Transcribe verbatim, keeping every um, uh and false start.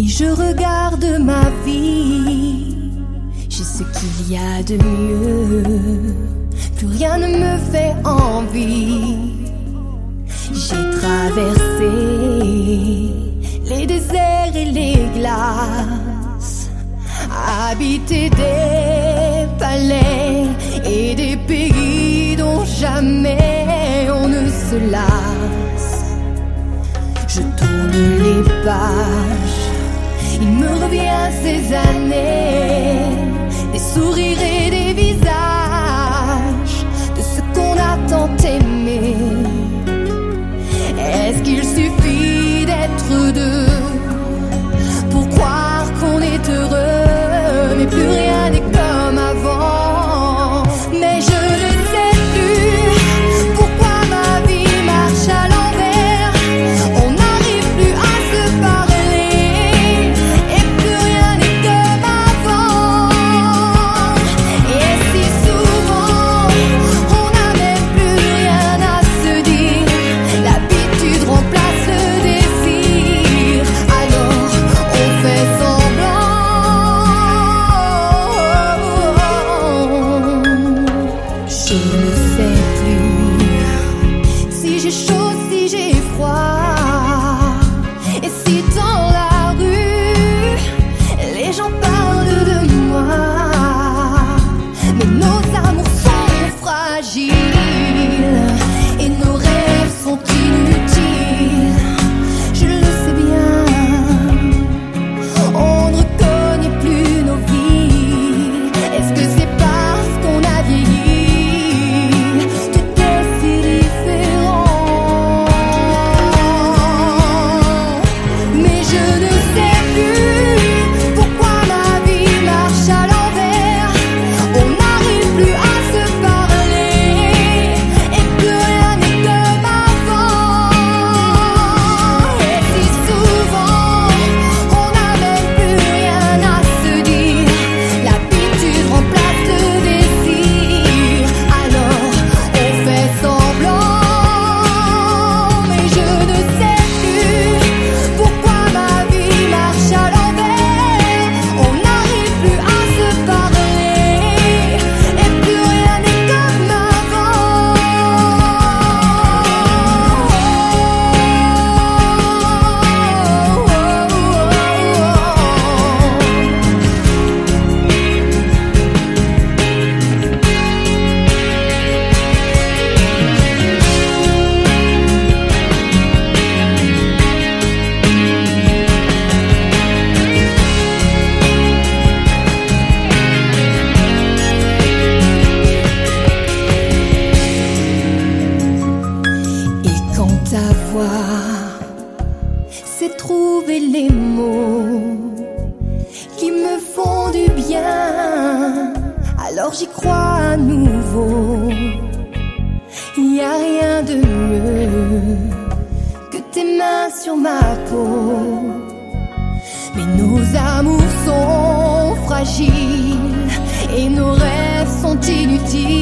Et je regarde ma vie, j'ai ce qu'il y a de mieux, plus rien ne me fait envie. J'ai traversé les déserts et les glaces, habité des palais et des pays dont jamais on ne se lasse. Je tourne les pages, il me revient ces années, des sourires et des visages de ce qu'on a tant aimé. Est-ce qu'il suffit d'être deux pour croire qu'on est heureux, mais plus rien n'est comme avant? Mais je ne sais plus pourquoi ma vie marche à l'envers. On n'arrive plus à se parler et plus rien n'est comme avant. Et si souvent on n'a même plus rien à se dire, l'habitude remplace le désir, alors on fait semblant. Je ne sais plus si j'ai chaud, si j'ai froid, et si dans la rue les gens parlent de moi. Mais nos amours sont fragiles et nos rêves sont inutiles. Je le sais bien, on ne reconnaît plus nos vies. Est-ce que c'est parce qu'on a vieilli? Tout est si différent. Mais je ne sais plus pourquoi ma vie marche à l'envers. On n'arrive plus à se parler et plus rien n'est comme avant. Et si souvent on n'a même plus rien à se dire, l'habitude remplace le désir, alors on fait semblant. Mais je ne sais plus pourquoi ma vie marche à l'envers. On n'arrive plus à se parler et plus rien n'est comme avant. Et quand ta voix c'est trouver les mots qui me font du bien, alors j'y crois à nouveau. Y a rien de mieux que tes mains sur ma peau. Mais nos amours sont fragiles et nos rêves sont inutiles.